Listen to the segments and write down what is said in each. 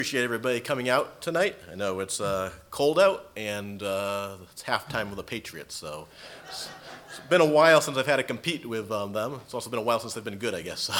Appreciate everybody coming out tonight. I know it's cold out and it's halftime with the Patriots, so it's been a while since I've had to compete with them. It's also been a while since they've been good, I guess.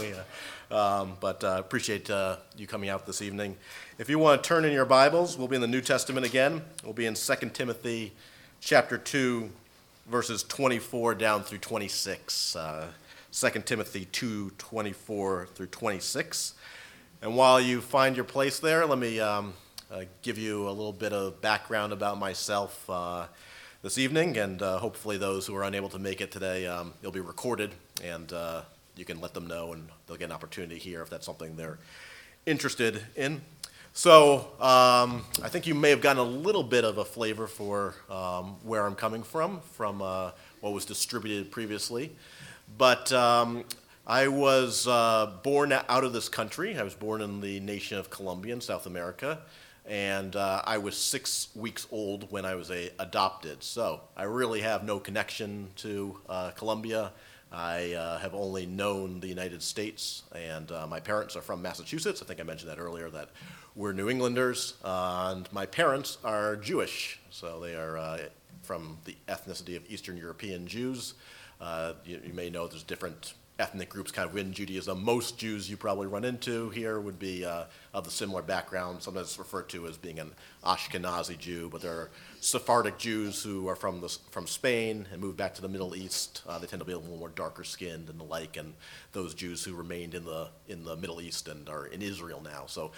But appreciate you coming out this evening. If you want to turn in your Bibles, we'll be in the New Testament again. We'll be in 2 Timothy chapter 2, verses 24 down through 26. 2 Timothy 2, 24 through 26. And while you find your place there, let me give you a little bit of background about myself this evening, and hopefully those who are unable to make it today, it'll be recorded, and you can let them know, and they'll get an opportunity here if that's something they're interested in. So I think you may have gotten a little bit of a flavor for where I'm coming from what was distributed previously. But I was born out of this country. I was born in the nation of Colombia in South America, and I was 6 weeks old when I was adopted. So I really have no connection to Colombia. I have only known the United States, and my parents are from Massachusetts. I think I mentioned that earlier, that we're New Englanders, and my parents are Jewish. So they are from the ethnicity of Eastern European Jews. You may know there's different ethnic groups kind of within Judaism. Most Jews you probably run into here would be of the similar background. Sometimes referred to as being an Ashkenazi Jew, but there are Sephardic Jews who are from Spain and moved back to the Middle East. They tend to be a little more darker skinned and the like, and those Jews who remained in the Middle East and are in Israel now. So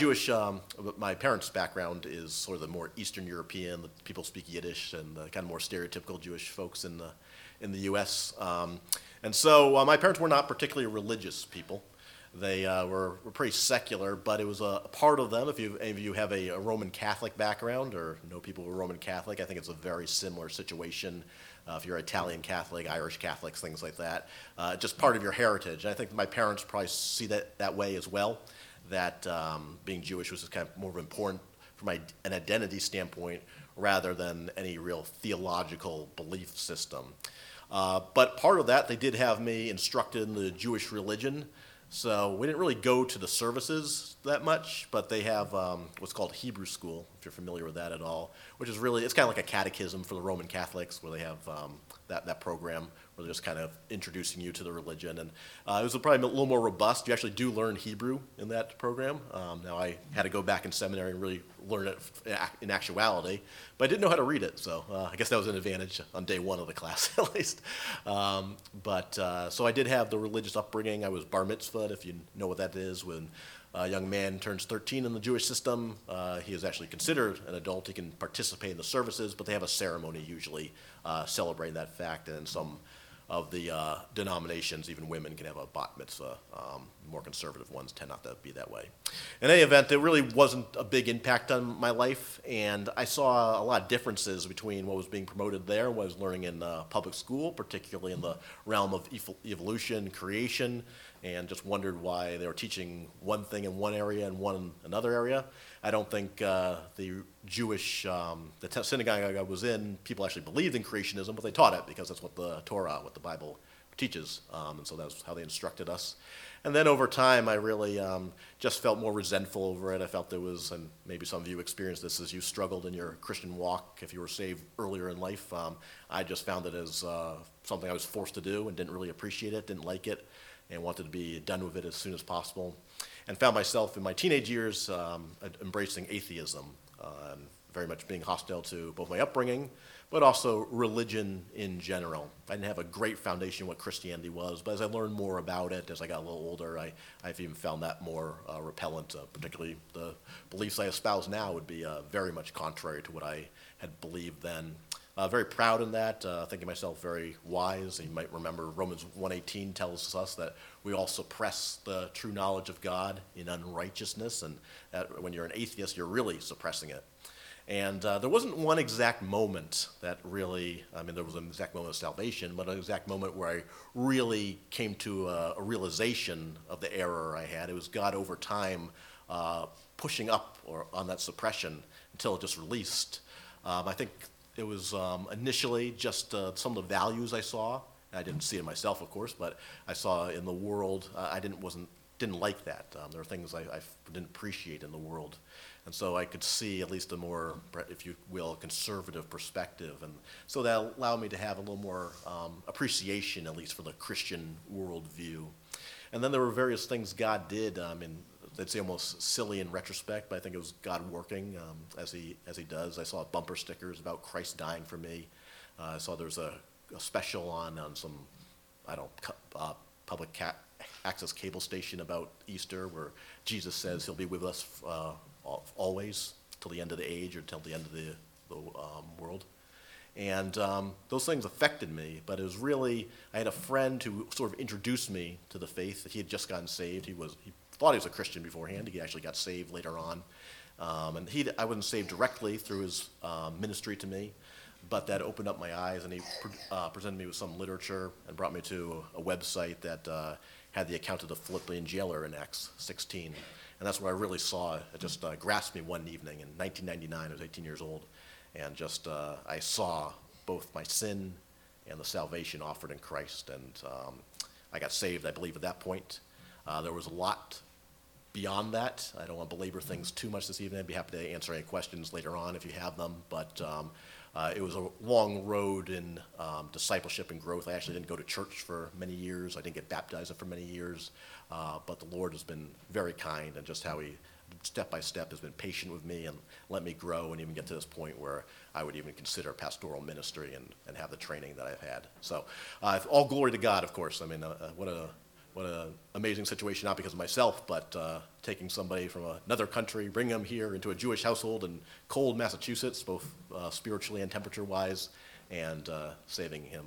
my parents' background is sort of the more Eastern European. The people speak Yiddish and the kind of more stereotypical Jewish folks in the U.S. And so my parents were not particularly religious people. They were pretty secular, but it was a part of them. If any of you have a Roman Catholic background or know people who are Roman Catholic, I think it's a very similar situation. If you're Italian Catholic, Irish Catholics, things like that, just part of your heritage. And I think my parents probably see that way as well, that being Jewish was just kind of more important from an identity standpoint rather than any real theological belief system. But part of that, they did have me instructed in the Jewish religion, so we didn't really go to the services that much, but they have what's called Hebrew school, if you're familiar with that at all, which is really, it's kind of like a catechism for the Roman Catholics, where they have that program where they're just kind of introducing you to the religion. And it was probably a little more robust. You actually do learn Hebrew in that program. Now, I had to go back in seminary and really learn it in actuality, but I didn't know how to read it, so I guess that was an advantage on day one of the class, at least. So I did have the religious upbringing. I was bar mitzvahed, if you know what that is. When a young man turns 13 in the Jewish system, he is actually considered an adult. He can participate in the services, but they have a ceremony usually celebrating that fact. And in some of the denominations, even women can have a bat mitzvah. More conservative ones tend not to be that way. In any event, there really wasn't a big impact on my life, and I saw a lot of differences between what was being promoted there and what I was learning in public school, particularly in the realm of evolution, creation, and just wondered why they were teaching one thing in one area and one in another area. I don't think the Jewish, the synagogue I was in, people actually believed in creationism, but they taught it because that's what the Torah, what the Bible teaches, and so that's how they instructed us. And then over time, I really just felt more resentful over it. I felt there was, and maybe some of you experienced this as you struggled in your Christian walk, if you were saved earlier in life. I just found it as something I was forced to do and didn't really appreciate it, didn't like it, and wanted to be done with it as soon as possible. And found myself in my teenage years embracing atheism, and very much being hostile to both my upbringing, but also religion in general. I didn't have a great foundation what Christianity was, but as I learned more about it, as I got a little older, I've even found that more repellent, particularly the beliefs I espouse now would be very much contrary to what I had believed then. Very proud in that, thinking myself very wise. You might remember Romans 1:18 tells us that we all suppress the true knowledge of God in unrighteousness, and that when you're an atheist, you're really suppressing it. And there wasn't one exact moment that really, there was an exact moment of salvation, but an exact moment where I really came to a realization of the error I had. It was God over time pushing up on that suppression until it just released. I think it was initially just some of the values I saw. I didn't see it myself, of course, but I saw in the world, wasn't didn't like that. There were things I didn't appreciate in the world. And so I could see at least a more, if you will, conservative perspective. And so that allowed me to have a little more appreciation, at least for the Christian worldview. And then there were various things God did. I'd say almost silly in retrospect, but I think it was God working as he does. I saw bumper stickers about Christ dying for me. I saw there was a special on some, public access cable station about Easter where Jesus says he'll be with us always till the end of the age or till the end of the world. And those things affected me, but it was really, I had a friend who sort of introduced me to the faith. He had just gotten saved. He thought he was a Christian beforehand. He actually got saved later on. I wasn't saved directly through his ministry to me, but that opened up my eyes, and he presented me with some literature and brought me to a website that had the account of the Philippian jailer in Acts 16. And that's where I really saw it. It just grasped me one evening in 1999. I was 18 years old. And just I saw both my sin and the salvation offered in Christ. And I got saved, I believe, at that point. There was a lot beyond that. I don't want to belabor things too much this evening. I'd be happy to answer any questions later on if you have them. But it was a long road in discipleship and growth. I actually didn't go to church for many years. I didn't get baptized for many years. But the Lord has been very kind, and just how he, step by step, has been patient with me and let me grow and even get to this point where I would even consider pastoral ministry and have the training that I've had. So all glory to God, of course. I mean, what an amazing situation, not because of myself, but taking somebody from another country, bringing them here into a Jewish household in cold Massachusetts, both spiritually and temperature-wise, and saving him,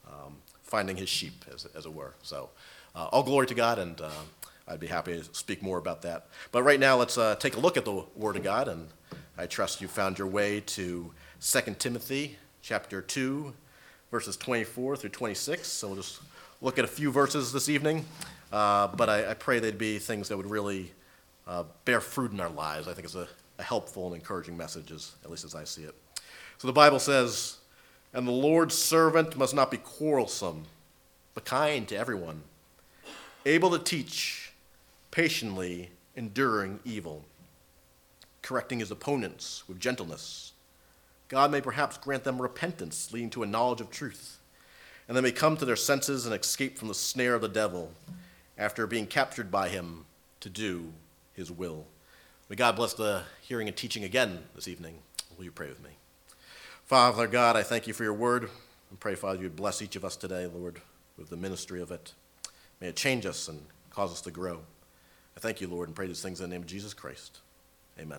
finding his sheep, as it were. So all glory to God, and I'd be happy to speak more about that. But right now, let's take a look at the Word of God, and I trust you found your way to 2 Timothy chapter 2, verses 24 through 26. So we'll just look at a few verses this evening, but I pray they'd be things that would really bear fruit in our lives. I think it's a helpful and encouraging message, at least as I see it. So the Bible says, "And the Lord's servant must not be quarrelsome, but kind to everyone, able to teach, patiently enduring evil, correcting his opponents with gentleness. God may perhaps grant them repentance, leading to a knowledge of truth, and they may come to their senses and escape from the snare of the devil after being captured by him to do his will." May God bless the hearing and teaching again this evening. Will you pray with me? Father God, I thank you for your word, and pray, Father, you would bless each of us today, Lord, with the ministry of it. May it change us and cause us to grow. I thank you, Lord, and pray these things in the name of Jesus Christ. Amen.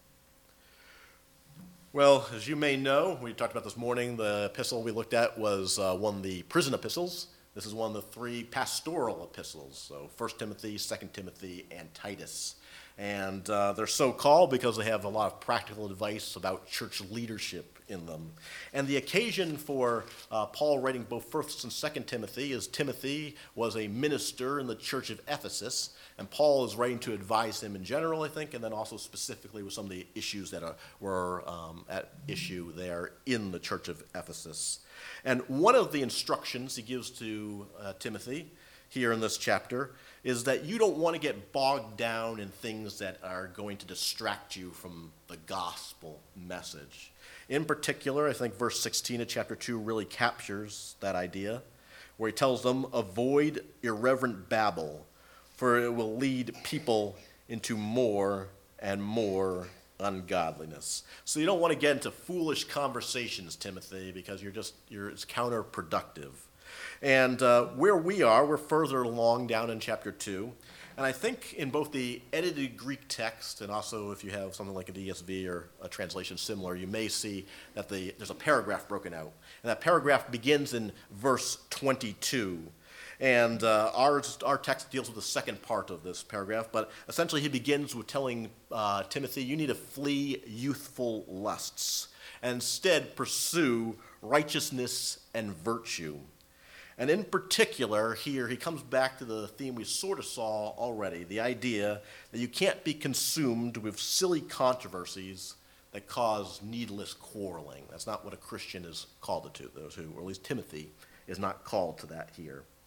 Well, as you may know, we talked about this morning, the epistle we looked at was one of the prison epistles. This is one of the three pastoral epistles, so 1 Timothy, 2 Timothy, and Titus. And they're so called because they have a lot of practical advice about church leadership in them. And the occasion for Paul writing both 1 and 2 Timothy is Timothy was a minister in the church of Ephesus, and Paul is writing to advise him in general, I think, and then also specifically with some of the issues that were at issue there in the church of Ephesus. And one of the instructions he gives to Timothy here in this chapter is that you don't want to get bogged down in things that are going to distract you from the gospel message. In particular, I think verse 16 of chapter 2 really captures that idea, where he tells them, "Avoid irreverent babble, for it will lead people into more and more ungodliness." So you don't want to get into foolish conversations, Timothy, because it's counterproductive. And where we are, we're further along down in chapter 2. And I think in both the edited Greek text and also if you have something like an ESV or a translation similar, you may see that there's a paragraph broken out. And that paragraph begins in verse 22. And our text deals with the second part of this paragraph, but essentially he begins with telling Timothy, you need to flee youthful lusts and instead pursue righteousness and virtue. And in particular, here, he comes back to the theme we sort of saw already, the idea that you can't be consumed with silly controversies that cause needless quarreling. That's not what a Christian is called to, or at least Timothy is not called to that here.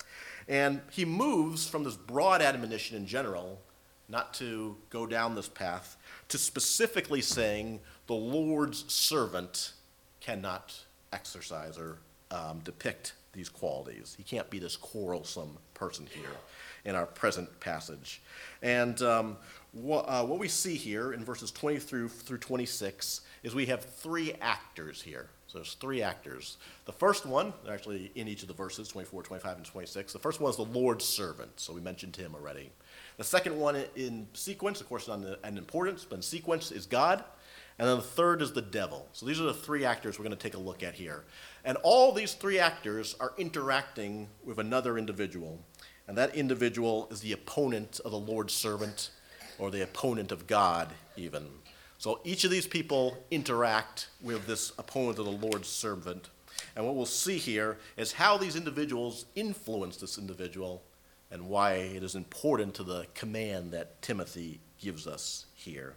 And he moves from this broad admonition in general, not to go down this path, to specifically saying the Lord's servant cannot exercise or depict these qualities. He can't be this quarrelsome person here in our present passage. And what we see here in verses 20 through 26 is we have three actors here. So there's three actors. The first one, actually in each of the verses, 24, 25, and 26, the first one is the Lord's servant. So we mentioned him already. The second one in sequence, of course not in importance, but in sequence is God. And then the third is the devil. So these are the three actors we're going to take a look at here. And all these three actors are interacting with another individual. And that individual is the opponent of the Lord's servant, or the opponent of God even. So each of these people interact with this opponent of the Lord's servant. And what we'll see here is how these individuals influence this individual and why it is important to the command that Timothy gives us here.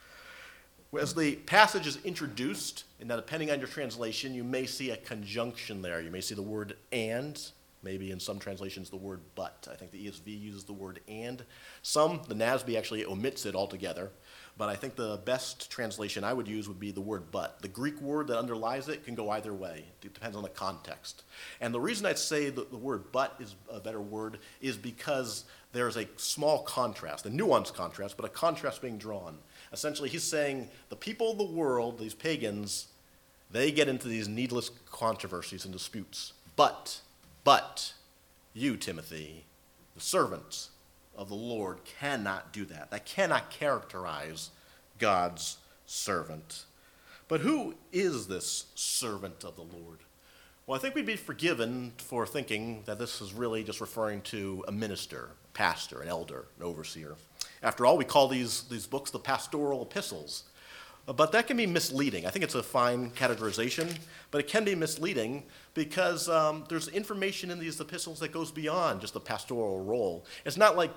As the passage is introduced, and now depending on your translation, you may see a conjunction there. You may see the word and, maybe in some translations the word but. I think the ESV uses the word and. The NASB actually omits it altogether. But I think the best translation I would use would be the word but. The Greek word that underlies it can go either way. It depends on the context. And the reason I'd say that the word but is a better word is because there's a small contrast, a nuanced contrast, but a contrast being drawn. Essentially, he's saying the people of the world, these pagans, they get into these needless controversies and disputes. But you, Timothy, the servant of the Lord, cannot do that. That cannot characterize God's servant. But who is this servant of the Lord? Well, I think we'd be forgiven for thinking that this is really just referring to a minister, pastor, an elder, an overseer. After all, we call these books the pastoral epistles. But that can be misleading. I think it's a fine categorization, but it can be misleading because there's information in these epistles that goes beyond just the pastoral role. It's not like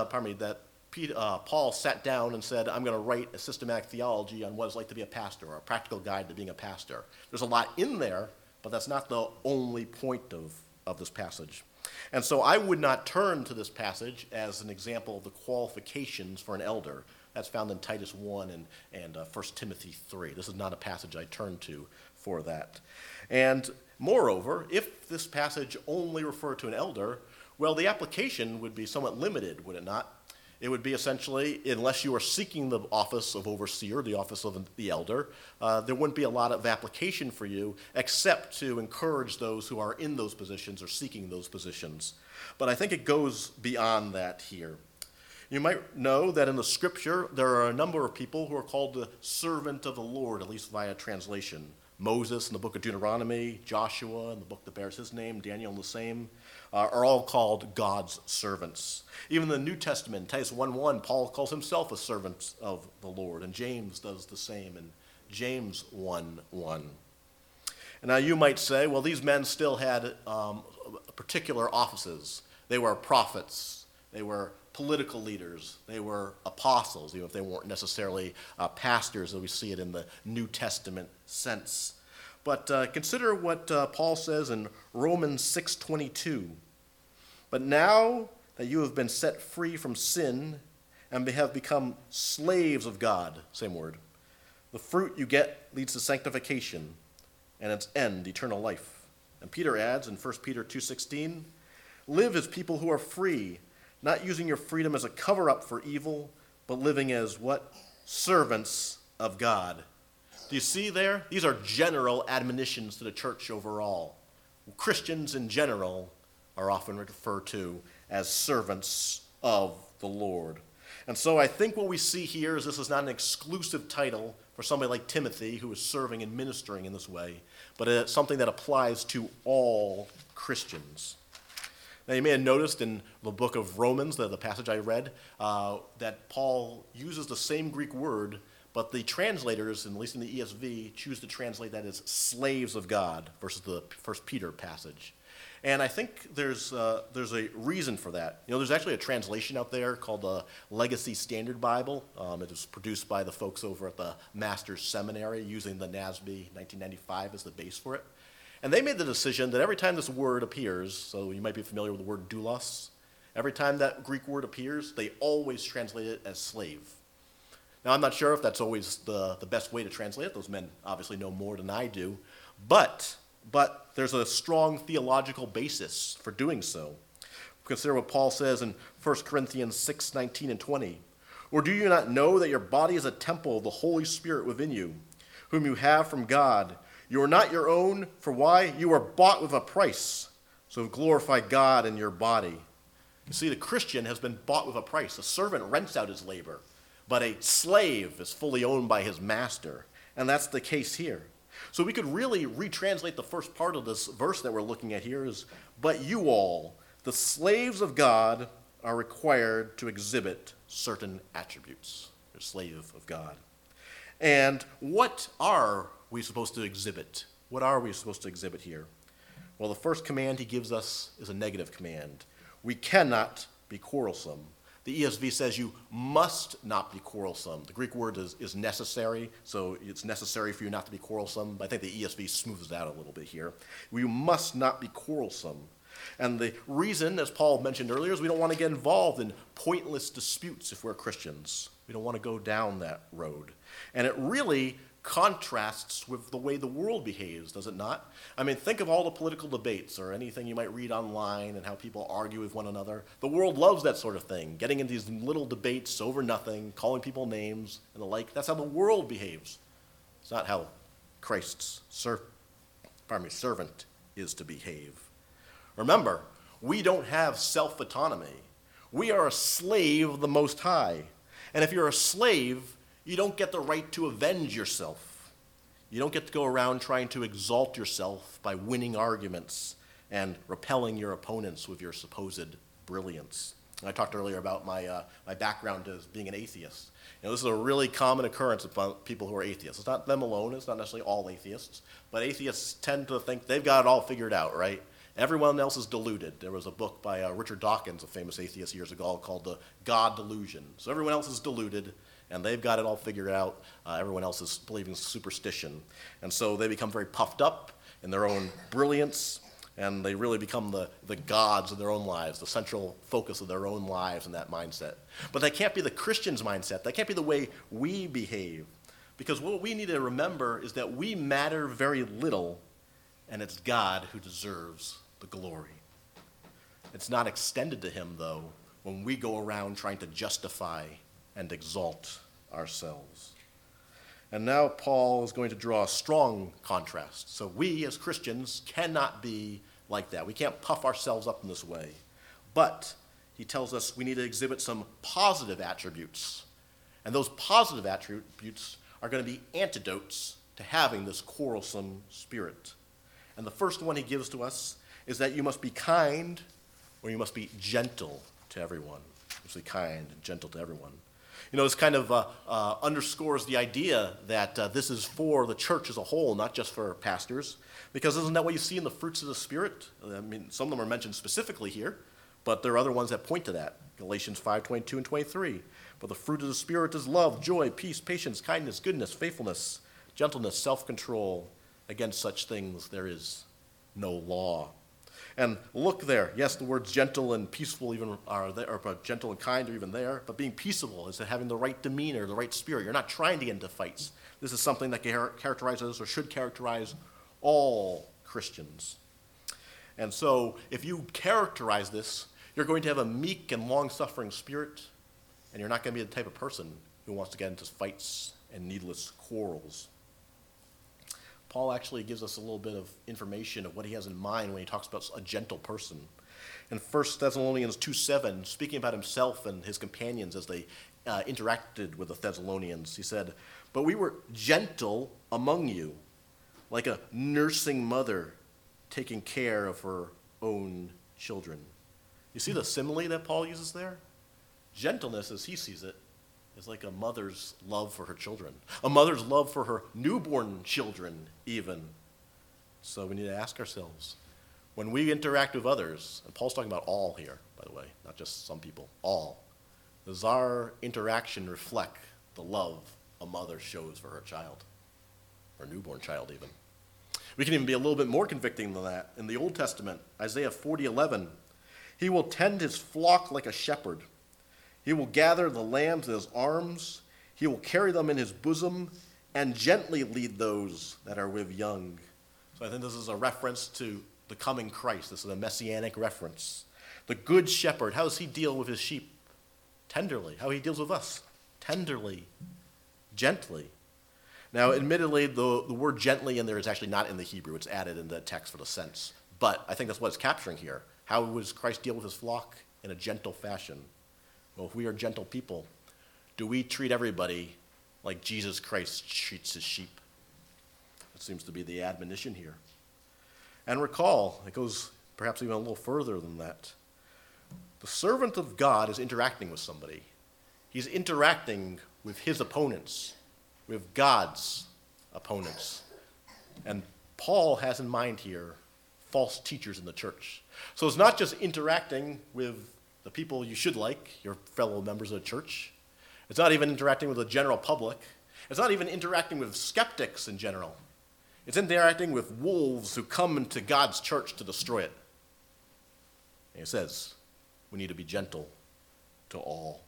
Paul sat down and said, I'm going to write a systematic theology on what it's like to be a pastor, or a practical guide to being a pastor. There's a lot in there, but that's not the only point of this passage. And so I would not turn to this passage as an example of the qualifications for an elder. That's found in Titus 1 and 1 Timothy 3. This is not a passage I turn to for that. And moreover, if this passage only referred to an elder, well, the application would be somewhat limited, would it not? It would be essentially, unless you are seeking the office of overseer, the office of the elder, there wouldn't be a lot of application for you except to encourage those who are in those positions or seeking those positions. But I think it goes beyond that here. You might know that in the scripture, there are a number of people who are called the servant of the Lord, at least via translation. Moses in the book of Deuteronomy, Joshua in the book that bears his name, Daniel the same, are all called God's servants. Even in the New Testament, Titus 1:1, Paul calls himself a servant of the Lord, and James does the same in James 1:1. And now you might say, well, these men still had particular offices. They were prophets. They were political leaders. They were apostles, even if they weren't necessarily pastors, as we see it in the New Testament sense. But consider what Paul says in Romans 6:22. But now that you have been set free from sin and have become slaves of God, same word, the fruit you get leads to sanctification, and its end, eternal life. And Peter adds in 1 Peter 2:16, live as people who are free, not using your freedom as a cover-up for evil, but living as what? Servants of God. Do you see there? These are general admonitions to the church overall. Christians in general are often referred to as servants of the Lord. And so I think what we see here is this is not an exclusive title for somebody like Timothy who is serving and ministering in this way, but it's something that applies to all Christians. Now, you may have noticed in the book of Romans, the passage I read, that Paul uses the same Greek word, but the translators, at least in the ESV, choose to translate that as slaves of God versus the 1 Peter passage. And I think there's a reason for that. You know, there's actually a translation out there called the Legacy Standard Bible. It was produced by the folks over at the Master's Seminary using the NASB 1995 as the base for it. And they made the decision that every time this word appears, so you might be familiar with the word doulos, every time that Greek word appears, they always translate it as slave. Now, I'm not sure if that's always the best way to translate it. Those men obviously know more than I do. But there's a strong theological basis for doing so. Consider what Paul says in 1 Corinthians 6:19 and 20. Or do you not know that your body is a temple of the Holy Spirit within you, whom you have from God? You are not your own, for why? You are bought with a price. So glorify God in your body. You see, the Christian has been bought with a price. A servant rents out his labor, but a slave is fully owned by his master. And that's the case here. So we could really retranslate the first part of this verse that we're looking at here is, but you all, the slaves of God, are required to exhibit certain attributes. You're a slave of God. And what are we supposed to exhibit? What are we supposed to exhibit here? Well, the first command he gives us is a negative command. We cannot be quarrelsome. The ESV says you must not be quarrelsome. The Greek word is necessary, so it's necessary for you not to be quarrelsome. But I think the ESV smooths it out a little bit here. We must not be quarrelsome. And the reason, as Paul mentioned earlier, is we don't want to get involved in pointless disputes if we're Christians. We don't want to go down that road. And it really contrasts with the way the world behaves, does it not? I mean, think of all the political debates or anything you might read online and how people argue with one another. The world loves that sort of thing, getting into these little debates over nothing, calling people names and the like. That's how the world behaves. It's not how Christ's servant is to behave. Remember, we don't have self-autonomy. We are a slave of the Most High. And if you're a slave, you don't get the right to avenge yourself. You don't get to go around trying to exalt yourself by winning arguments and repelling your opponents with your supposed brilliance. I talked earlier about my background as being an atheist. This is a really common occurrence among people who are atheists. It's not them alone. It's not necessarily all atheists. But atheists tend to think they've got it all figured out, right? Everyone else is deluded. There was a book by Richard Dawkins, a famous atheist years ago, called The God Delusion. So everyone else is deluded, and they've got it all figured out. Everyone else is believing superstition. And so they become very puffed up in their own brilliance, and they really become the gods of their own lives, the central focus of their own lives in that mindset. But that can't be the Christian's mindset. That can't be the way we behave. Because what we need to remember is that we matter very little, and it's God who deserves the glory. It's not extended to him, though, when we go around trying to justify and exalt ourselves. And now Paul is going to draw a strong contrast. So we, as Christians, cannot be like that. We can't puff ourselves up in this way. But he tells us we need to exhibit some positive attributes. And those positive attributes are going to be antidotes to having this quarrelsome spirit. And the first one he gives to us is that you must be kind, or you must be gentle to everyone. You must be kind and gentle to everyone. This kind of underscores the idea that this is for the church as a whole, not just for pastors, because isn't that what you see in the fruits of the Spirit? I mean, some of them are mentioned specifically here, but there are other ones that point to that. Galatians 5:22 and 23. But the fruit of the Spirit is love, joy, peace, patience, kindness, goodness, faithfulness, gentleness, self-control. Against such things there is no law. And look there. Yes, the words gentle and peaceful even are there, or gentle and kind are even there. But being peaceable is having the right demeanor, the right spirit. You're not trying to get into fights. This is something that characterizes or should characterize all Christians. And so if you characterize this, you're going to have a meek and long-suffering spirit, and you're not going to be the type of person who wants to get into fights and needless quarrels. Paul actually gives us a little bit of information of what he has in mind when he talks about a gentle person. In 1 Thessalonians 2:7, speaking about himself and his companions as they interacted with the Thessalonians, he said, "But we were gentle among you, like a nursing mother taking care of her own children." You see the simile that Paul uses there? Gentleness, as he sees it, is like a mother's love for her children, a mother's love for her newborn children even. So we need to ask ourselves, when we interact with others, and Paul's talking about all here, by the way, not just some people, all, does our interaction reflect the love a mother shows for her child, her newborn child even? We can even be a little bit more convicting than that. In the Old Testament, Isaiah 40:11, he will tend his flock like a shepherd. He will gather the lambs in his arms. He will carry them in his bosom and gently lead those that are with young. So I think this is a reference to the coming Christ. This is a messianic reference. The good shepherd, how does he deal with his sheep? Tenderly. How he deals with us? Tenderly, gently. Now, admittedly, the word gently in there is actually not in the Hebrew. It's added in the text for the sense. But I think that's what it's capturing here. How does Christ deal with his flock? In a gentle fashion. Well, if we are gentle people, do we treat everybody like Jesus Christ treats his sheep? That seems to be the admonition here. And recall, it goes perhaps even a little further than that. The servant of God is interacting with somebody. He's interacting with his opponents, with God's opponents. And Paul has in mind here false teachers in the church. So it's not just interacting with the people you should like, your fellow members of the church. It's not even interacting with the general public. It's not even interacting with skeptics in general. It's interacting with wolves who come into God's church to destroy it. And he says, we need to be gentle to all.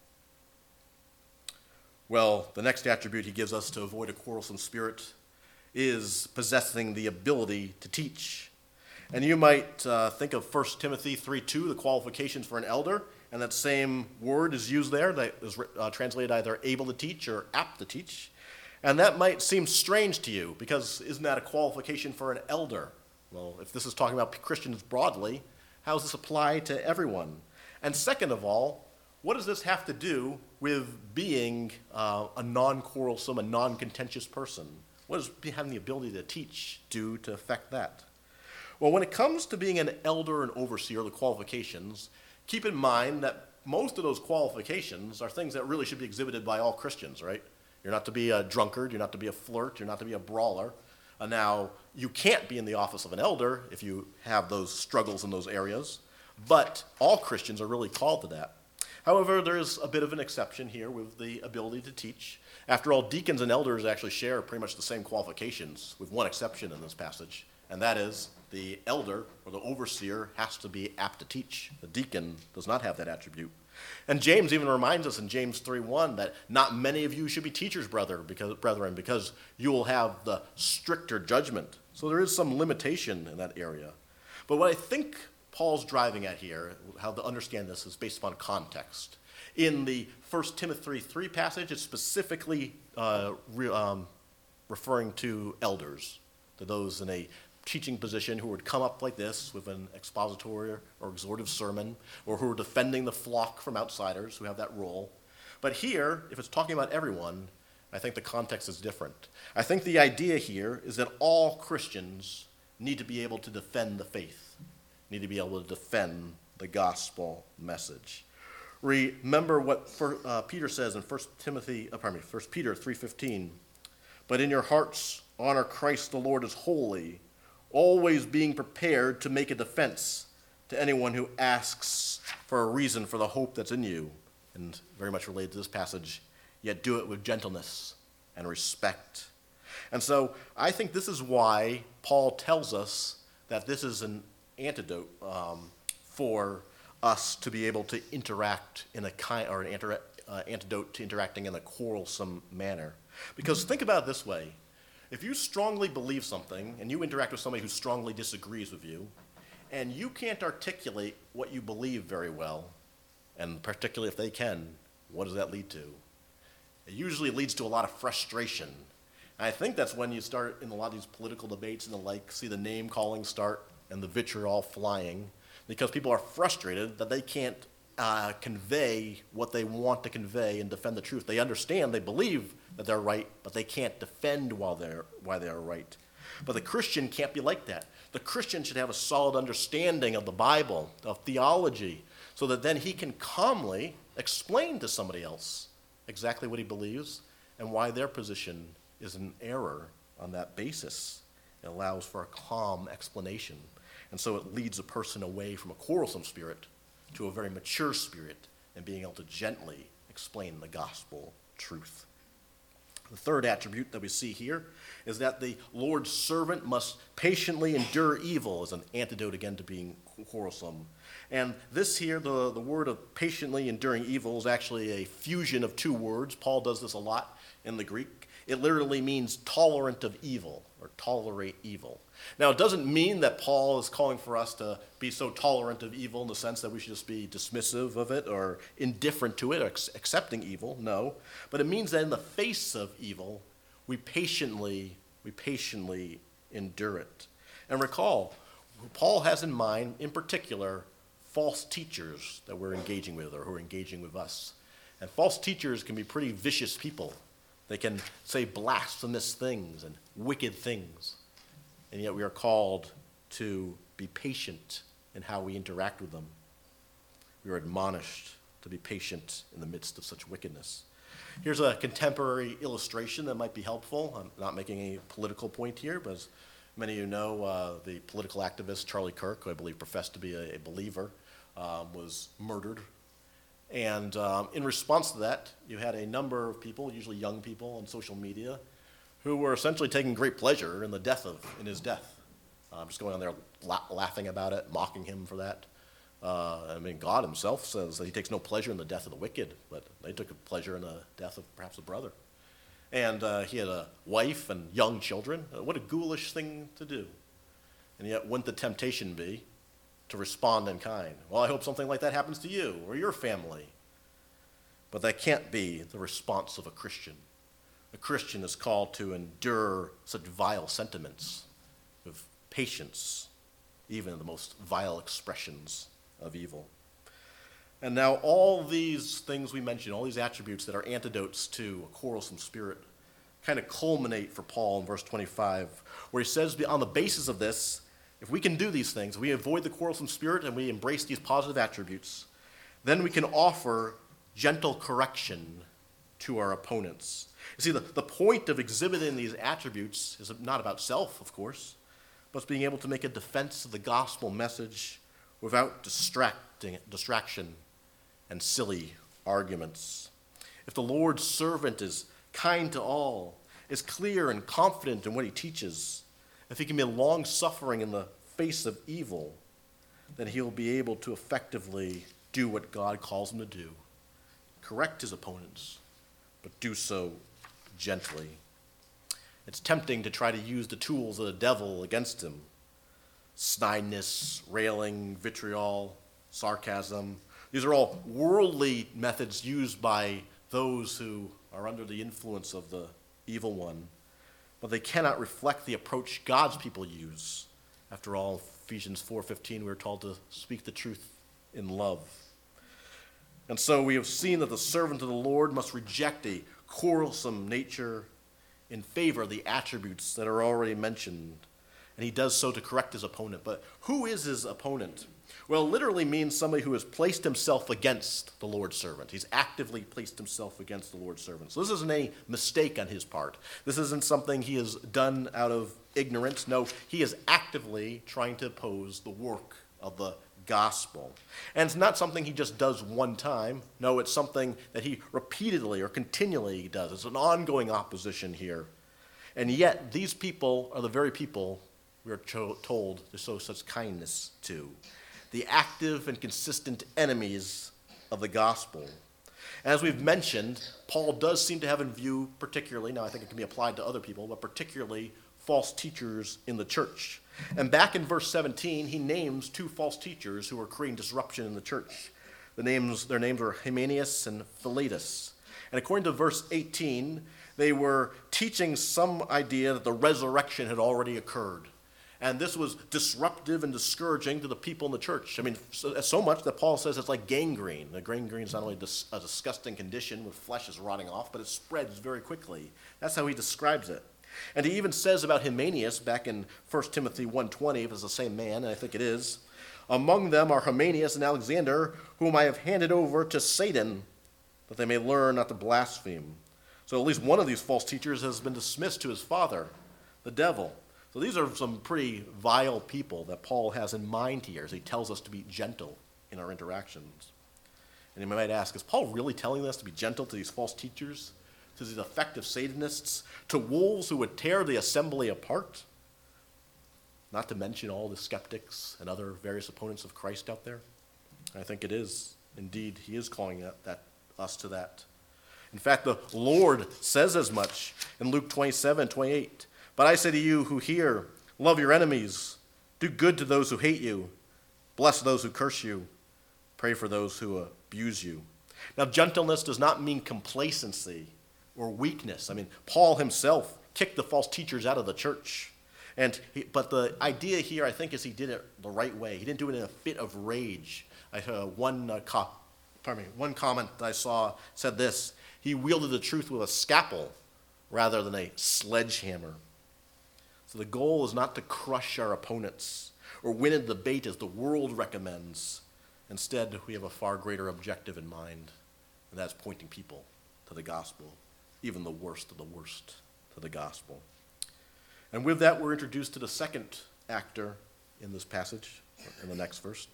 Well, the next attribute he gives us to avoid a quarrelsome spirit is possessing the ability to teach. And you might think of 1 Timothy 3:2, the qualifications for an elder, and that same word is used there that is translated either able to teach or apt to teach. And that might seem strange to you, because isn't that a qualification for an elder? Well, if this is talking about Christians broadly, how does this apply to everyone? And second of all, what does this have to do with being a non-quarrelsome, a non-contentious person? What does having the ability to teach do to affect that? Well, when it comes to being an elder and overseer, the qualifications, keep in mind that most of those qualifications are things that really should be exhibited by all Christians, right? You're not to be a drunkard, you're not to be a flirt, you're not to be a brawler. Now, you can't be in the office of an elder if you have those struggles in those areas, but all Christians are really called to that. However, there's a bit of an exception here with the ability to teach. After all, deacons and elders actually share pretty much the same qualifications, with one exception in this passage, and that is the elder or the overseer has to be apt to teach. The deacon does not have that attribute. And James even reminds us in James 3:1 that not many of you should be teachers, brethren, because you will have the stricter judgment. So there is some limitation in that area. But what I think Paul's driving at here, how to understand this, is based upon context. In the 1 Timothy 3 passage, it's specifically referring to elders, to those in a teaching position who would come up like this with an expository or exhortative sermon, or who are defending the flock from outsiders who have that role. But here, if it's talking about everyone, I think the context is different. I think the idea here is that all Christians need to be able to defend the faith, need to be able to defend the gospel message. Remember what Peter says in 1 Peter 3:15. But in your hearts honor Christ the Lord as holy, always being prepared to make a defense to anyone who asks for a reason for the hope that's in you. And very much related to this passage, yet do it with gentleness and respect. And so I think this is why Paul tells us that this is an antidote for us to be able to interact in an antidote to interacting in a quarrelsome manner. Because think about it this way. If you strongly believe something and you interact with somebody who strongly disagrees with you, and you can't articulate what you believe very well, and particularly if they can, what does that lead to? It usually leads to a lot of frustration. And I think that's when you start in a lot of these political debates and the like, see the name calling start and the vitriol flying, because people are frustrated that they can't convey what they want to convey and defend the truth. They understand, they believe that they're right, but they can't defend why they are right. But the Christian can't be like that. The Christian should have a solid understanding of the Bible, of theology, so that then he can calmly explain to somebody else exactly what he believes and why their position is an error on that basis. It allows for a calm explanation. And so it leads a person away from a quarrelsome spirit to a very mature spirit and being able to gently explain the gospel truth. The third attribute that we see here is that the Lord's servant must patiently endure evil as an antidote again to being quarrelsome. And this here, the word of patiently enduring evil is actually a fusion of two words. Paul does this a lot in the Greek. It literally means tolerant of evil or tolerate evil. Now, it doesn't mean that Paul is calling for us to be so tolerant of evil in the sense that we should just be dismissive of it or indifferent to it or accepting evil. No. But it means that in the face of evil, we patiently endure it. And recall, Paul has in mind, in particular, false teachers that we're engaging with or who are engaging with us. And false teachers can be pretty vicious people. They can say blasphemous things and wicked things. And yet we are called to be patient in how we interact with them. We are admonished to be patient in the midst of such wickedness. Here's a contemporary illustration that might be helpful. I'm not making any political point here, but as many of you know, the political activist Charlie Kirk, who I believe professed to be a believer, was murdered. And in response to that, you had a number of people, usually young people on social media, who were essentially taking great pleasure in his death. Just going on there laughing about it, mocking him for that. God himself says that he takes no pleasure in the death of the wicked, but they took a pleasure in the death of perhaps a brother. And he had a wife and young children. What a ghoulish thing to do. And yet, wouldn't the temptation be to respond in kind? Well, I hope something like that happens to you or your family. But that can't be the response of a Christian. A Christian is called to endure such vile sentiments with patience, even in the most vile expressions of evil. And now all these things we mentioned, all these attributes that are antidotes to a quarrelsome spirit, kind of culminate for Paul in verse 25, where he says, on the basis of this, if we can do these things, we avoid the quarrelsome spirit and we embrace these positive attributes, then we can offer gentle correction to our opponents. You see, the point of exhibiting these attributes is not about self, of course, but it's being able to make a defense of the gospel message without distraction and silly arguments. If the Lord's servant is kind to all, is clear and confident in what he teaches, if he can be long-suffering in the face of evil, then he will be able to effectively do what God calls him to do, correct his opponents, but do so gently. It's tempting to try to use the tools of the devil against him. Snidiness, railing, vitriol, sarcasm. These are all worldly methods used by those who are under the influence of the evil one, but they cannot reflect the approach God's people use. After all, Ephesians 4:15, we're told to speak the truth in love. And so we have seen that the servant of the Lord must reject a quarrelsome nature in favor of the attributes that are already mentioned. And he does so to correct his opponent. But who is his opponent? Well, it literally means somebody who has placed himself against the Lord's servant. He's actively placed himself against the Lord's servant. So this isn't a mistake on his part. This isn't something he has done out of ignorance. No, he is actively trying to oppose the work of the gospel. And it's not something he just does one time. No, it's something that he repeatedly or continually does. It's an ongoing opposition here. And yet, these people are the very people we are told to show such kindness to. The active and consistent enemies of the gospel. As we've mentioned, Paul does seem to have in view particularly, now I think it can be applied to other people, but particularly false teachers in the church. And back in verse 17, he names two false teachers who are creating disruption in the church. Their names were Hymenaeus and Philetus. And according to verse 18, they were teaching some idea that the resurrection had already occurred. And this was disruptive and discouraging to the people in the church. I mean, so much that Paul says it's like gangrene. The gangrene is not only a disgusting condition with flesh is rotting off, but it spreads very quickly. That's how he describes it. And he even says about Hymenaeus back in 1 Timothy 1:20, if it's the same man, and I think it is, among them are Hymenaeus and Alexander, whom I have handed over to Satan, that they may learn not to blaspheme. So at least one of these false teachers has been dismissed to his father, the devil. So these are some pretty vile people that Paul has in mind here as he tells us to be gentle in our interactions. And you might ask, is Paul really telling us to be gentle to these false teachers? to these effective Satanists, to wolves who would tear the assembly apart, not to mention all the skeptics and other various opponents of Christ out there? I think it is. Indeed, he is calling us to that. In fact, the Lord says as much in Luke 27:28. But I say to you who hear, love your enemies, do good to those who hate you, bless those who curse you, pray for those who abuse you. Now, gentleness does not mean complacency or weakness. I mean, Paul himself kicked the false teachers out of the church. But the idea here, I think, is he did it the right way. He didn't do it in a fit of rage. One comment I saw said this: he wielded the truth with a scalpel rather than a sledgehammer. So the goal is not to crush our opponents or win a debate as the world recommends. Instead, we have a far greater objective in mind, and that's pointing people to the gospel, even the worst of the worst, to the gospel. And with that, we're introduced to the second actor in this passage, in the next verse.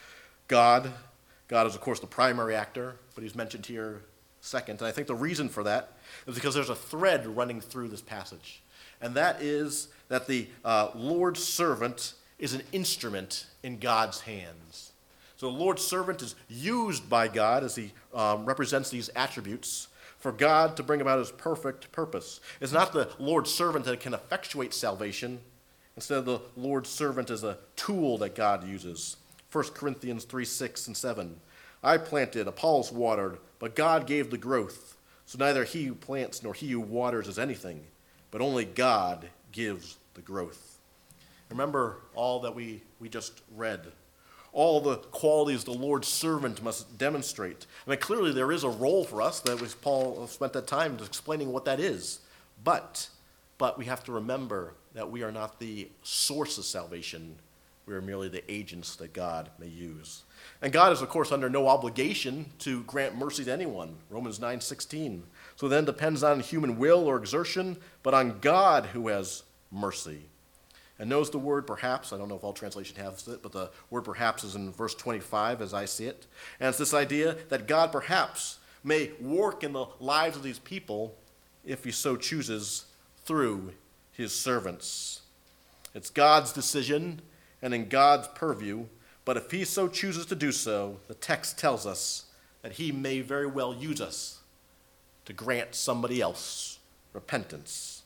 God. God is, of course, the primary actor, but he's mentioned here second. And I think the reason for that is because there's a thread running through this passage. And that is that the Lord's servant is an instrument in God's hands. So the Lord's servant is used by God as he represents these attributes for God to bring about his perfect purpose. It's not the Lord's servant that can effectuate salvation. Instead, the Lord's servant is a tool that God uses. 1 Corinthians 3:6 and 7. I planted, Apollos watered, but God gave the growth. So neither he who plants nor he who waters is anything, but only God gives the growth. Remember all that we just read. All the qualities the Lord's servant must demonstrate. I mean, clearly there is a role for us. That was Paul spent that time explaining what that is. But we have to remember that we are not the source of salvation. We are merely the agents that God may use. And God is, of course, under no obligation to grant mercy to anyone. Romans 9:16. So then depends on human will or exertion, but on God who has mercy. And notice the word perhaps. I don't know if all translation has it, but the word perhaps is in verse 25 as I see it. And it's this idea that God perhaps may work in the lives of these people if he so chooses through his servants. It's God's decision and in God's purview, but if he so chooses to do so, the text tells us that he may very well use us to grant somebody else repentance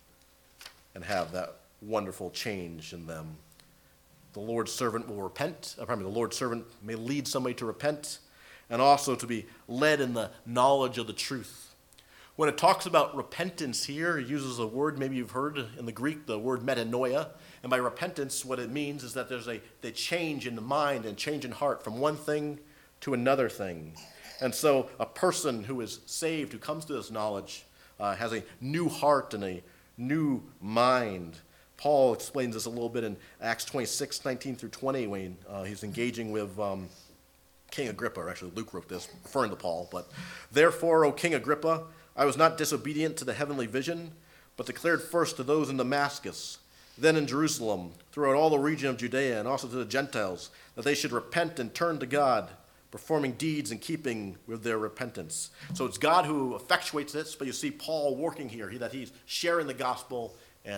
and have that wonderful change in them. The Lord's servant will repent. The Lord's servant may lead somebody to repent and also to be led in the knowledge of the truth. When it talks about repentance here, it uses a word maybe you've heard in the Greek, the word metanoia. And by repentance, what it means is that there's a change in the mind and change in heart from one thing to another thing. And so a person who is saved, who comes to this knowledge, has a new heart and a new mind. Paul explains this a little bit in Acts 26:19 through 20 when he's engaging with King Agrippa. Or actually, Luke wrote this, referring to Paul. But therefore, O King Agrippa, I was not disobedient to the heavenly vision, but declared first to those in Damascus, then in Jerusalem, throughout all the region of Judea, and also to the Gentiles, that they should repent and turn to God, performing deeds in keeping with their repentance. So it's God who effectuates this, but you see Paul working here, that he's sharing the gospel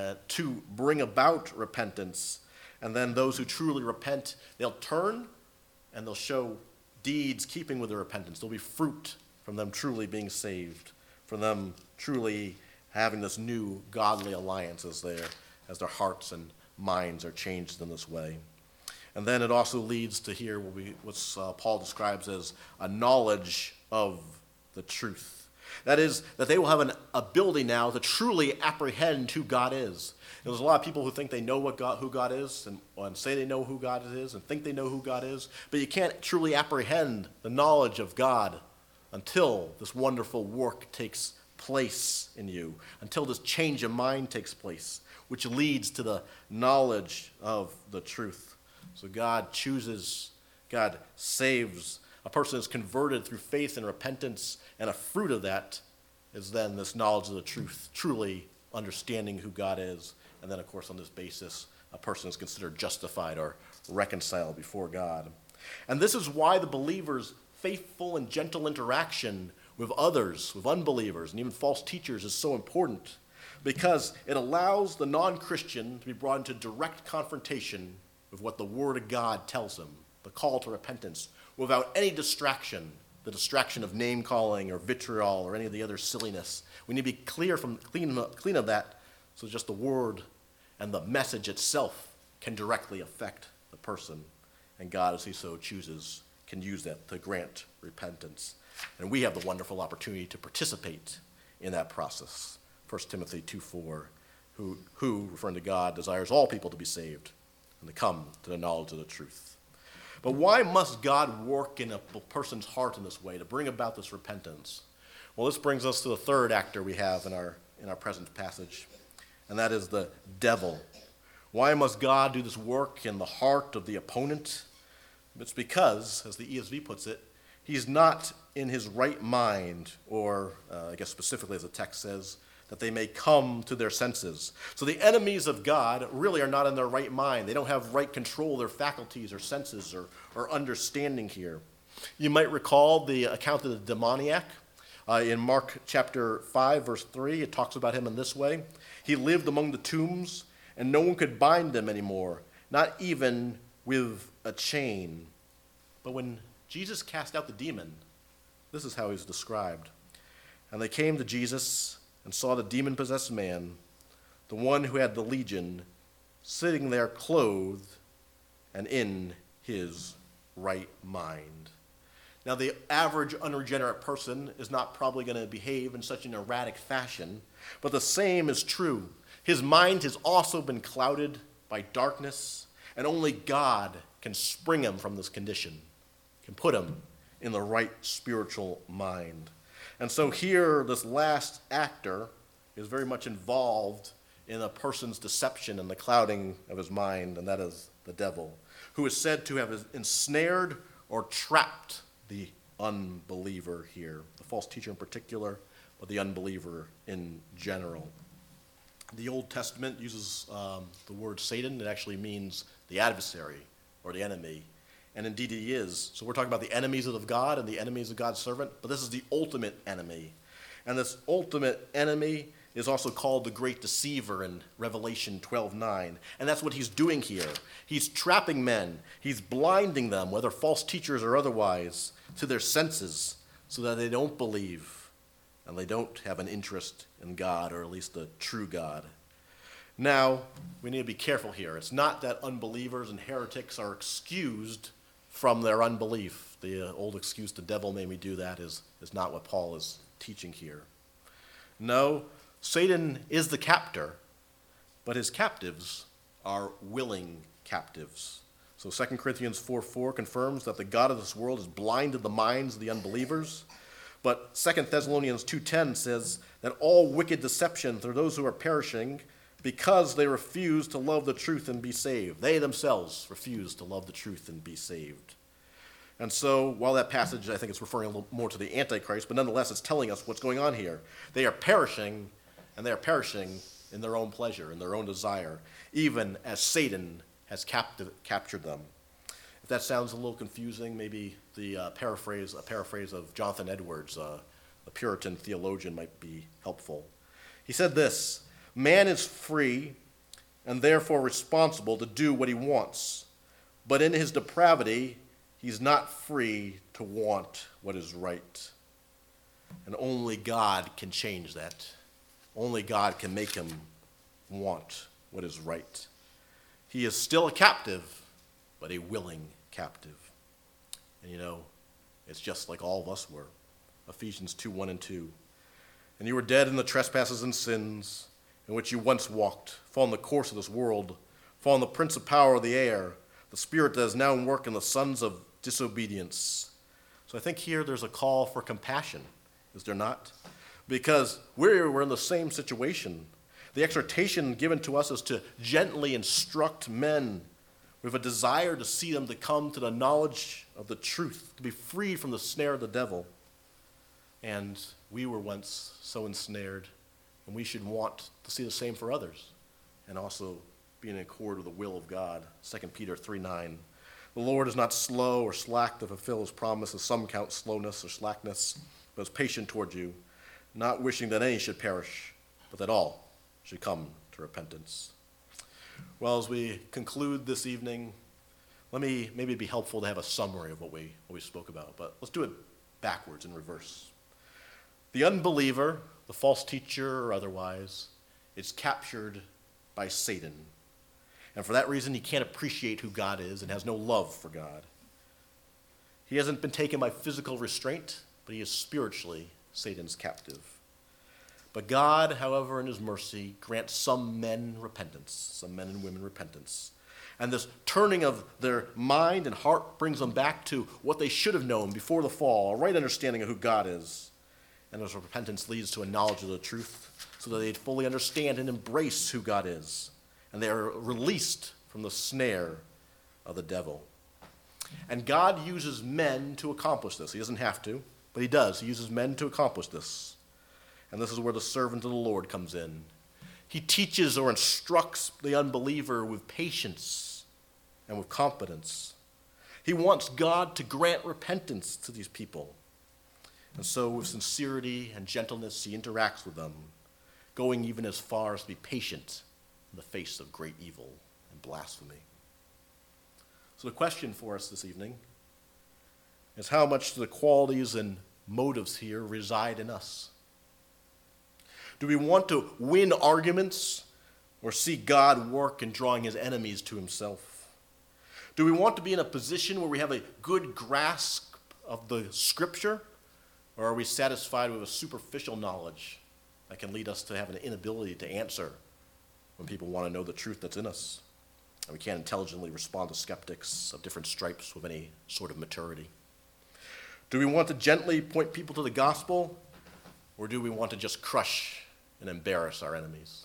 to bring about repentance. And then those who truly repent, they'll turn and they'll show deeds keeping with their repentance. There'll be fruit from them truly being saved, from them truly having this new godly alliance as their hearts and minds are changed in this way. And then it also leads to here what Paul describes as a knowledge of the truth. That is, that they will have an ability now to truly apprehend who God is. There's a lot of people who think they know who God is and say they know who God is and think they know who God is, but you can't truly apprehend the knowledge of God until this wonderful work takes place in you, until this change of mind takes place, which leads to the knowledge of the truth. So God chooses, God saves. A person is converted through faith and repentance, and a fruit of that is then this knowledge of the truth, truly understanding who God is. And then, of course, on this basis, a person is considered justified or reconciled before God. And this is why the believer's faithful and gentle interaction with others, with unbelievers, and even false teachers is so important because it allows the non-Christian to be brought into direct confrontation with what the Word of God tells him, the call to repentance, without any distraction, the distraction of name-calling or vitriol or any of the other silliness. We need to be clean of that so just the Word and the message itself can directly affect the person. And God, as he so chooses, can use that to grant repentance. And we have the wonderful opportunity to participate in that process. 1 Timothy 2:4, who, referring to God, desires all people to be saved and to come to the knowledge of the truth. But why must God work in a person's heart in this way to bring about this repentance? Well, this brings us to the third actor we have in our present passage, and that is the devil. Why must God do this work in the heart of the opponent? It's because, as the ESV puts it, he's not in his right mind, or I guess specifically as the text says, that they may come to their senses. So the enemies of God really are not in their right mind. They don't have right control of their faculties or senses or understanding here. You might recall the account of the demoniac. In Mark chapter 5, verse 3, it talks about him in this way. He lived among the tombs, and no one could bind him anymore, not even with a chain. But when Jesus cast out the demon, this is how he's described. And they came to Jesus and saw the demon-possessed man, the one who had the legion, sitting there clothed and in his right mind. Now, the average unregenerate person is not probably going to behave in such an erratic fashion, but the same is true. His mind has also been clouded by darkness, and only God can spring him from this condition, can put him in the right spiritual mind. And so here, this last actor is very much involved in a person's deception and the clouding of his mind, and that is the devil, who is said to have ensnared or trapped the unbeliever here, the false teacher in particular, but the unbeliever in general. The Old Testament uses the word Satan. It actually means the adversary or the enemy. And indeed he is. So we're talking about the enemies of God and the enemies of God's servant, but this is the ultimate enemy. And this ultimate enemy is also called the great deceiver in Revelation 12:9. And that's what he's doing here. He's trapping men. He's blinding them, whether false teachers or otherwise, to their senses so that they don't believe and they don't have an interest in God, or at least the true God. Now, we need to be careful here. It's not that unbelievers and heretics are excused from their unbelief. The old excuse, the devil made me do that, is not what Paul is teaching here. No, Satan is the captor, but his captives are willing captives. So 2 Corinthians 4:4 confirms that the God of this world has blinded the minds of the unbelievers. But 2 Thessalonians 2:10 says that all wicked deception through those who are perishing because they refuse to love the truth and be saved. They themselves refuse to love the truth and be saved. And so, while that passage, I think it's referring a little more to the Antichrist, but nonetheless, it's telling us what's going on here. They are perishing, and they are perishing in their own pleasure, in their own desire, even as Satan has captured them. If that sounds a little confusing, maybe a paraphrase of Jonathan Edwards, a Puritan theologian, might be helpful. He said this: man is free and therefore responsible to do what he wants, but in his depravity, he's not free to want what is right. And only God can change that. Only God can make him want what is right. He is still a captive, but a willing captive. And it's just like all of us were. Ephesians 2:1 and 2. And you were dead in the trespasses and sins in which you once walked, following the course of this world, following the prince of power of the air, the spirit that is now in work in the sons of disobedience. So I think here there's a call for compassion, is there not? Because we're in the same situation. The exhortation given to us is to gently instruct men with a desire to see them to come to the knowledge of the truth, to be freed from the snare of the devil. And we were once so ensnared, and we should want to see the same for others, and also be in accord with the will of God. 2 Peter 3:9. The Lord is not slow or slack to fulfill his promise, as some count slowness or slackness, but is patient toward you, not wishing that any should perish, but that all should come to repentance. Well, as we conclude this evening, maybe it'd be helpful to have a summary of what we spoke about, but let's do it backwards in reverse. The unbeliever, the false teacher or otherwise, is captured by Satan. And for that reason, he can't appreciate who God is and has no love for God. He hasn't been taken by physical restraint, but he is spiritually Satan's captive. But God, however, in his mercy, grants some men repentance, some men and women repentance. And this turning of their mind and heart brings them back to what they should have known before the fall, a right understanding of who God is. And this repentance leads to a knowledge of the truth so that they fully understand and embrace who God is. And they are released from the snare of the devil. And God uses men to accomplish this. He doesn't have to, but he does. He uses men to accomplish this. And this is where the servant of the Lord comes in. He teaches or instructs the unbeliever with patience and with competence. He wants God to grant repentance to these people. And so with sincerity and gentleness, he interacts with them, going even as far as to be patient in the face of great evil and blasphemy. So the question for us this evening is, how much do the qualities and motives here reside in us? Do we want to win arguments or see God work in drawing his enemies to himself? Do we want to be in a position where we have a good grasp of the Scripture, or are we satisfied with a superficial knowledge that can lead us to have an inability to answer when people want to know the truth that's in us? And we can't intelligently respond to skeptics of different stripes with any sort of maturity. Do we want to gently point people to the gospel, or do we want to just crush and embarrass our enemies?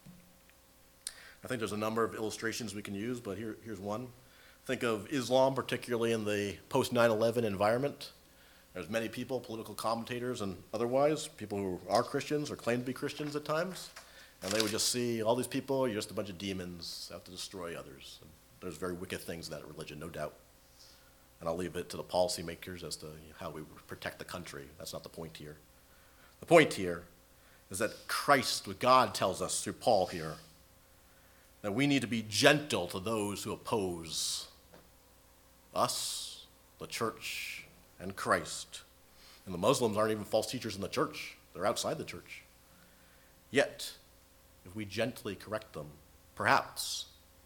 I think there's a number of illustrations we can use, but here's one. Think of Islam, particularly in the post-9/11 environment. There's many people, political commentators and otherwise, people who are Christians or claim to be Christians at times, and they would just see all these people, you're just a bunch of demons out to destroy others. And there's very wicked things in that religion, no doubt. And I'll leave it to the policymakers as to how we protect the country. That's not the point here. The point here is that Christ, what God tells us through Paul here, that we need to be gentle to those who oppose us, the church, and Christ. And the Muslims aren't even false teachers in the church. They're outside the church. Yet, if we gently correct them, perhaps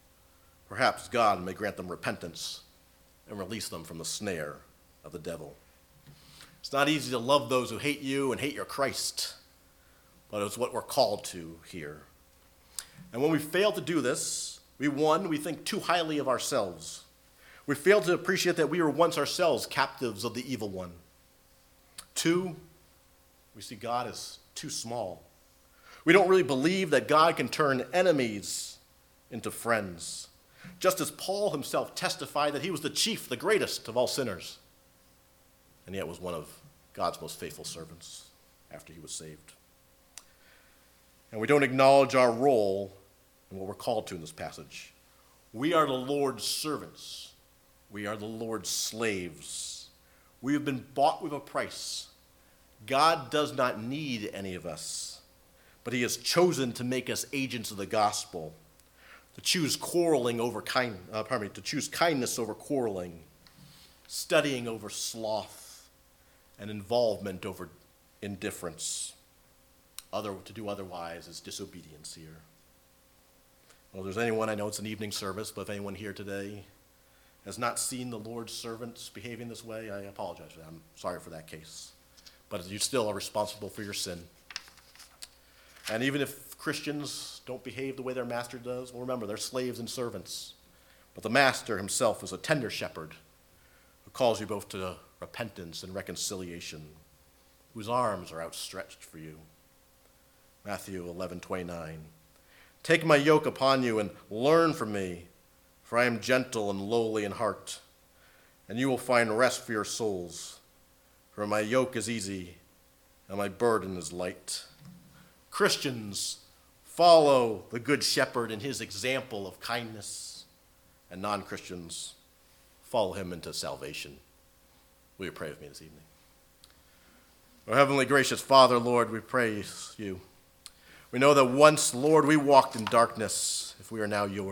God may grant them repentance and release them from the snare of the devil. It's not easy to love those who hate you and hate your Christ, but it's what we're called to here. And when we fail to do this, we think too highly of ourselves. We fail to appreciate that we were once ourselves captives of the evil one. 2, we see God as too small. We don't really believe that God can turn enemies into friends, just as Paul himself testified that he was the chief, the greatest of all sinners, and yet was one of God's most faithful servants after he was saved. And we don't acknowledge our role in what we're called to in this passage. We are the Lord's servants. We are the Lord's slaves. We have been bought with a price. God does not need any of us, but he has chosen to make us agents of the gospel, to choose to choose kindness over quarreling, studying over sloth, and involvement over indifference. To do otherwise is disobedience here. Well, if there's anyone, I know it's an evening service, but if anyone here today has not seen the Lord's servants behaving this way, I apologize for that. I'm sorry for that case. But you still are responsible for your sin. And even if Christians don't behave the way their master does, well, remember, they're slaves and servants. But the master himself is a tender shepherd who calls you both to repentance and reconciliation, whose arms are outstretched for you. Matthew 11:29. Take my yoke upon you and learn from me, for I am gentle and lowly in heart, and you will find rest for your souls. For my yoke is easy and my burden is light. Christians, follow the Good Shepherd in his example of kindness, and non-Christians, follow him into salvation. Will you pray with me this evening? Our heavenly gracious Father, Lord, we praise you. We know that once, Lord, we walked in darkness, if we are now yours.